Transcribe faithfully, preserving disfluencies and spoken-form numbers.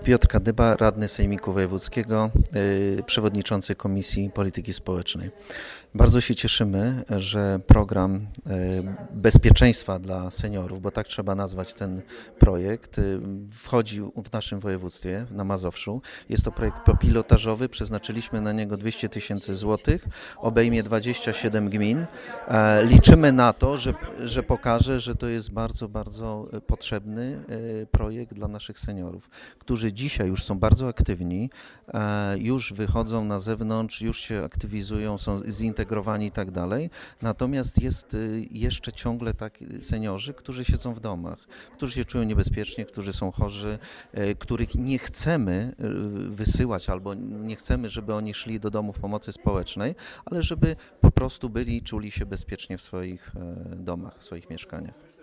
Piotr Kadyba, radny Sejmiku Wojewódzkiego, przewodniczący Komisji Polityki Społecznej. Bardzo się cieszymy, że program bezpieczeństwa dla seniorów, bo tak trzeba nazwać ten projekt, wchodzi w naszym województwie na Mazowszu. Jest to projekt pilotażowy, przeznaczyliśmy na niego dwieście tysięcy złotych, obejmie dwadzieścia siedem gmin. Liczymy na to, że, że pokaże, że to jest bardzo, bardzo potrzebny projekt dla naszych seniorów, którzy dzisiaj już są bardzo aktywni, już wychodzą na zewnątrz, już się aktywizują, są zintegrowani i tak dalej. Natomiast jest jeszcze ciągle tak seniorzy, którzy siedzą w domach, którzy się czują niebezpiecznie, którzy są chorzy, których nie chcemy wysyłać albo nie chcemy, żeby oni szli do domów pomocy społecznej, ale żeby po prostu byli, czuli się bezpiecznie w swoich domach, w swoich mieszkaniach.